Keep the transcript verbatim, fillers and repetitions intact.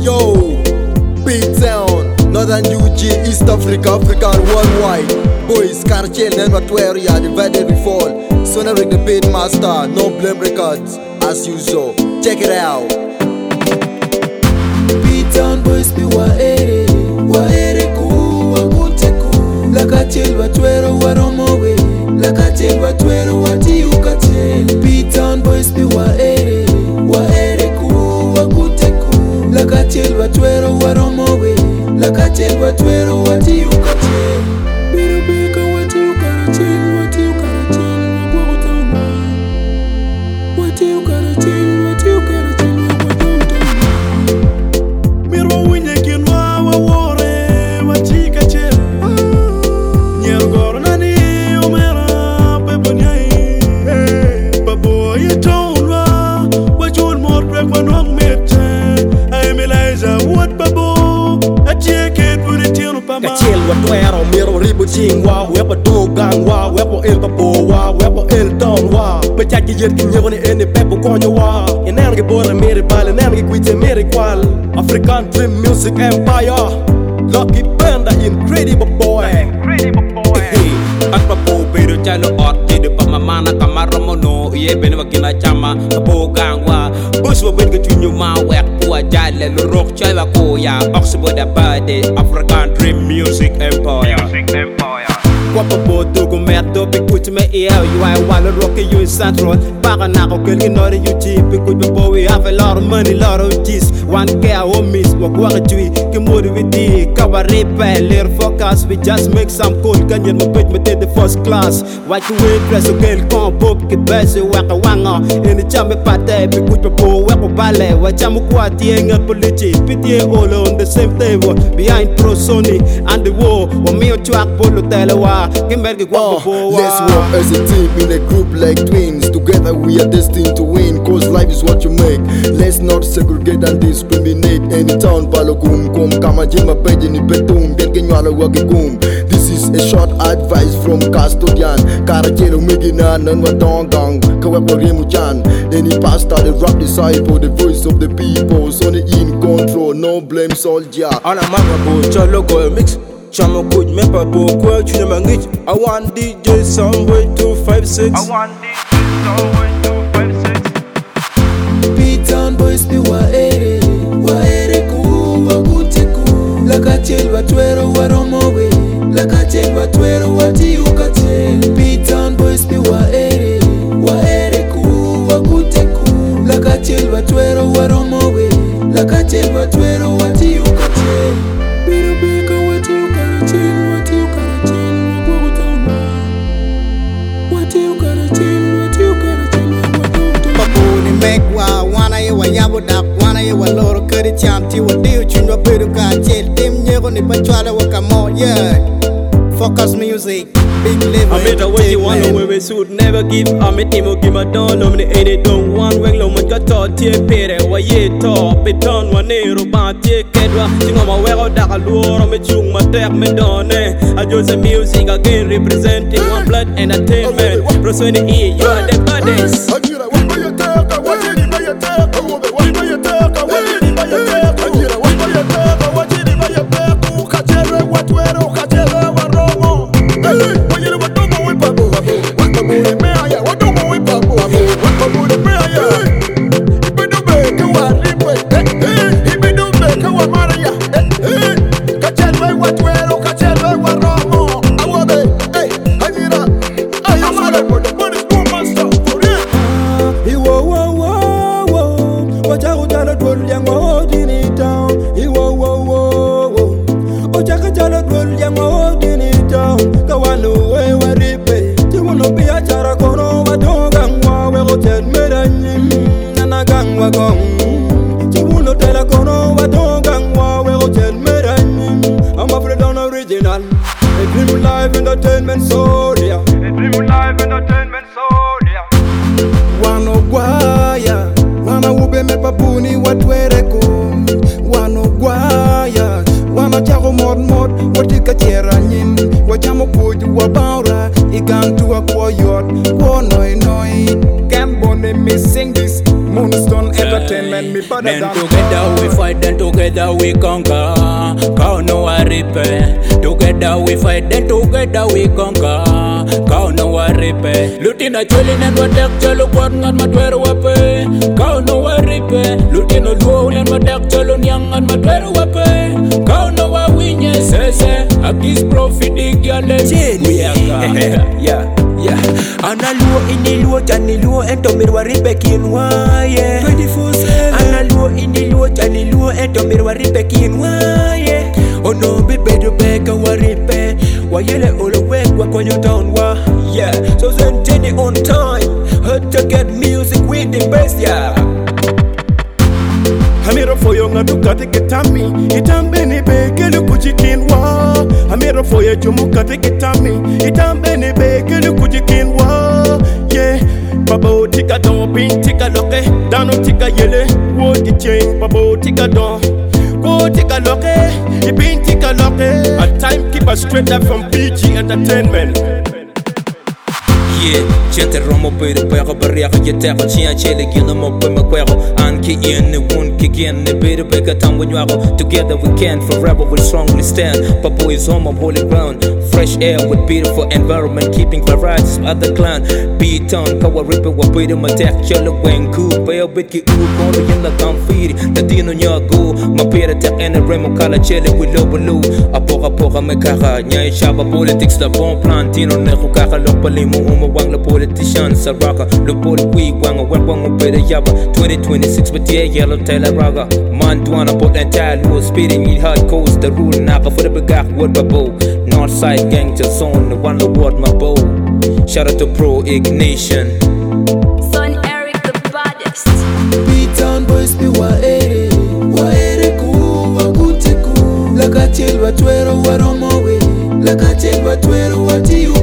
Yo, B-Town, Northern U G, East Africa, Africa and worldwide. Boys, Cartier, Nelma Tweria, divided we fall. Sonoric the paid master, no blame records, as usual. Check it out. B-Town boys be wa ere, wa ere ku, wa kute ku. Laka chel wa twero wa romo we, laka chel wa twero wa ti uka chel. B-Town boys be wa ere, wa ere ku, wa kute ku. Laka chel wa twero wa romo we, laka chel wa twero wa ti uka chel. Biru beka wa ti uka chel, wa ti uka chel, wa kwa kutama. Wa ti uka chel, wa ti uka chel, wa kwa kutama. Mirwa winye kinwa wa wore wa chika chel. Nyer goro nani omera bebo nyai. Babo ye tonwa wa chul mor brek wa nwang mete. Ay milaiza wat babo acheke puri tiano pama. Kachel wa twero miro ribu chingwa wepo dogang wa wepo el babo wa wepo el town wa pechaji yer kinyo ni ene pepo konyo wa enenge bora mere bale enenge kwite mere kwal African Dream Music Empire Lucky Banda incredible boy Incredible boy. Apa po pero chalo orti de pa mamana kamaro mono ye bene wakina chama po gangwa bus wo ben ketunyu ma wek po jale lo rock chala ko ya oxbo da bade African Dream Music Empire. Music Empire. Kwa po to ko merto pe kuch me e you I want to rock you in central baka na ko kel inore you cheap pe kuch po we have a lot of money lot of cheese one care home miss wa kwa chui ke modi we di kabare pe ler focus we just make some cool kan yen mo pet me the first class what you we press o kel kon pop ke base wa ka wanga en chambe pate pe kuch po wa ko bale wa chamu kwa tie ngat politi piti all on the same table behind pro Sony and the war o mi o chwak polo telewa. Oh, let's work as a team in a group like twins. Together we are destined to win, cause life is what you make. Let's not segregate and discriminate. Any town palogum kum kama jima peje ni betum bengenyala wagigum. This is a short advice from custodian. Karachelo migina nan wadongang kawepo remuchan. Then he pastor the rap disciple, the voice of the people. Sonny in control, no blame soldier. On a marabout, chalo go mix. Chamo kuj me pa bo kwa chune mangich. I want D J Soundway two five six. I want D J Soundway two five six. B-Town boys be wa ere, wa ere ku, wa kute ku. Laka chel wa twero wa romo we, laka chel wa twero wa ti uka chel. B-Town boys be wa ere, wa ere ku, wa kute ku. Laka chel wa twero wa romo we, laka chel wa twero wa ti uka chel. Biru beka wa ti uka chel, wa ti uka chel, wa kwa kutama. Wa ti uka chel, wa ti uka chel, wa kwa kutama. Babuni mekwa wana ye wa yabu dak wana ye wa loro kari cham ti wa diu chunwa peru ka chel tim nyego ni pachwala wa kamo yeah. Focus music big level I made a way you want to we should never give I made him give my don lo me any don't want when lo man got to tie pere wa ye to beton wa nero ba tie kedwa tingo ma we da kaluro me chung ma tek me done I just the music again representing one blood entertainment prosoni e you are the goddess. Ajira wimbo yataka wajiri na yataka wobe wimbo yataka wajiri na yataka ajira wimbo yataka wajiri na yataka ukachere watwero ukachere waromo eh wajiri wadomo wipabu wababu mea ya wadomo wipabu wababu mea ya ibidube kwa ripwe eh ibidube kwa maria eh kachere watwero kachere waromo awobe eh ajira ayo mara bodo bodo master for real. Iwo wo wo wo, wacha kujala dwol yango odini town. Iwo wo wo wo, wacha kujala dwol yango odini town. Kawano we waripe, tiwono biya chara kono wadongangwa we hotel meranyim nanagangwa gong. Tiwono tela kono wadongangwa we hotel meranyim. I'm a Freedom original, a dream live entertainment soria. A dream live entertainment soria. wano gwaya wana ube me babuni watwere ku wano gwaya wana chago mod mod watika chera nyim wachamo kuj wabaura igantu wa koyot kwa noi noi can bone missing this Moonstone Entertainment me better Then than together we fight, then together together we conquer. Kau no waripe. Together we fight, and together we conquer. Kau no waripe. Lutina choli nen wadak chalo kwat ngan matwero wape. Kau no waripe. Lutina luo nen wadak chalo nyang ngan matwero wape. Kau no wawinye sese. Akis profit igyale. Yeah, yeah. Analuo iniluo janiluo ento mirwaripe kinwa, yeah. twenty-four seven. Analuo iniluo janiluo ento mirwaripe kinwa, yeah. Ono bibedo beka waripe. Wayele all awake wakonyo town wa, yeah. So send Jenny on time. Heard to get music with the best, yeah. Hamiro foyo ngatu kate getami itambe ni bekele kujikinwa. Hamiro foyo jumu kate getami itambe ni bekele kujikinwa. Yeah, babo tika don bin tika loke dano tika yele wo di chain babo tika don go tika loke ibin tika loke. A timekeeper straight up from P G Entertainment. Yeah, gente romo pero pero barriga je terra chia chele gina mo pe me kwero anki in the one kick in the better beka tambo nyaro. Together we can forever we strongly stand. Papa is home of holy ground, fresh air with beautiful environment, keeping varieties of other clan. Beat on power rip wa better my tech chelo wen cool bay bit ki u kondo in the comfy the dino nyago ma pera tech and remo kala chele we lobulu apora pora me kara nya shaba politics the bon plan dino ne ko kara lopali mo wang la politician sa raka lo poli wi wang a wang wang bere yaba twenty twenty-six but yeah yellow tail raga man duana pot and tile was speeding it hard coast the rule naka for the begak word babo north side gang to zone the one award my bow. Shout out to Pro Ignition. Son Eric the baddest. Beatown boys be wa ere wa ere ku wa gute ku. Lakatil wa twero wa romowe. Lakatil wa twero wa tiu